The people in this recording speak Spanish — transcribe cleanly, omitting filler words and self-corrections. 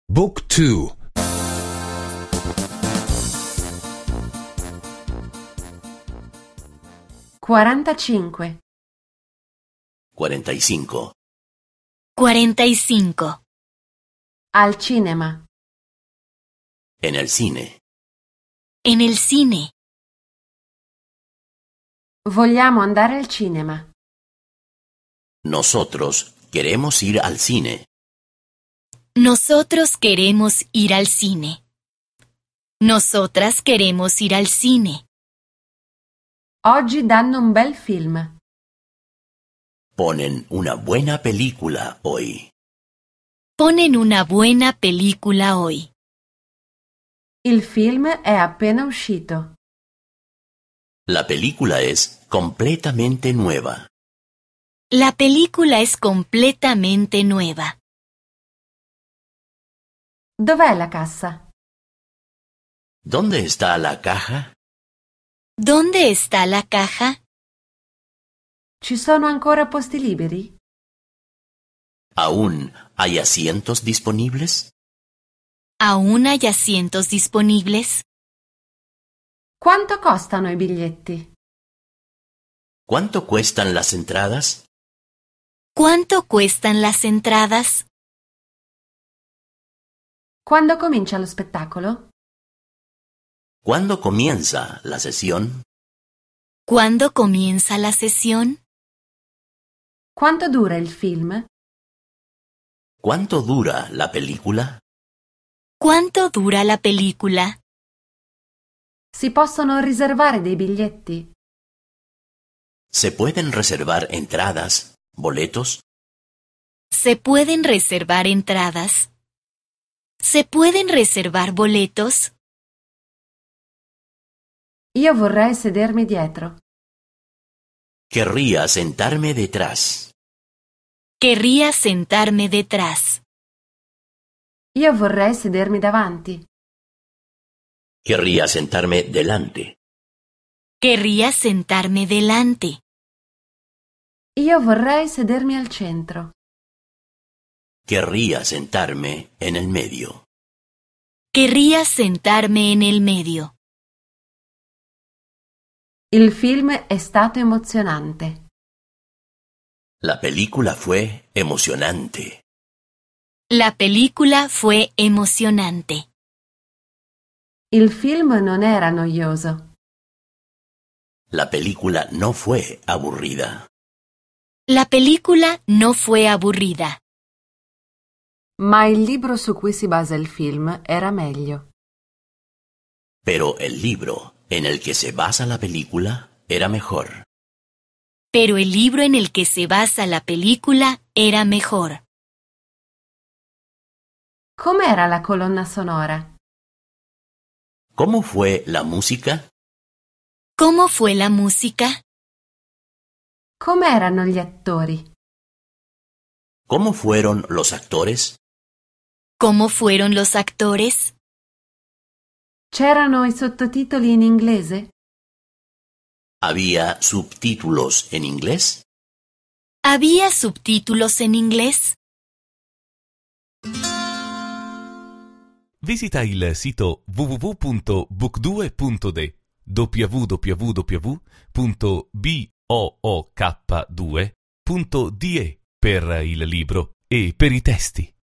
Book 2. 45. 45. 45. Al cinema. En el cine. En el cine. Vogliamo andare al cinema. Nosotros queremos ir al cine. Nosotros queremos ir al cine. Nosotras queremos ir al cine. Oggi danno un bel film. Ponen una buena película hoy. Ponen una buena película hoy. Il film è appena uscito. La película es completamente nueva. La película es completamente nueva. Dov'è la cassa? ¿Dónde está la caja? ¿Dónde está la caja? Ci sono ancora posti liberi? ¿Aún hay asientos disponibles? ¿Aún hay asientos disponibles? Quanto costano i biglietti? ¿Cuánto cuestan las entradas? ¿Cuánto cuestan las entradas? Quando comincia lo spettacolo? ¿Cuándo comienza la sesión? ¿Cuándo comienza la sesión? Quanto dura il film? ¿Cuánto dura la película? ¿Cuánto dura la película? Si possono riservare dei biglietti? ¿Se pueden reservar entradas, boletos? ¿Se pueden reservar entradas? ¿Se pueden reservar boletos? Io vorrei sedermi dietro. Querría sentarme detrás. Querría sentarme detrás. Io vorrei sedermi davanti. Querría sentarme delante. Querría sentarme delante. Io vorrei sedermi al centro. Querría sentarme en el medio. Querría sentarme en el medio. Il film è stato emozionante. La película fue emocionante. La película fue emocionante. Il film non era noioso. La película no fue aburrida. La película no fue aburrida. Ma il libro su cui si basa il film era meglio. Pero el libro en el que se basa la película era mejor. Pero el libro en el que se basa la película era mejor. Com'era la colonna sonora? ¿Cómo fue la música? ¿Cómo fue la música? Com'erano gli attori? ¿Cómo fueron los actores? ¿Cómo fueron los actores? C'erano i sottotitoli in inglese? ¿Había subtítulos en inglés? ¿Había subtítulos en inglés? Visita il sito www.book2.de www.book2.de per il libro e per i testi.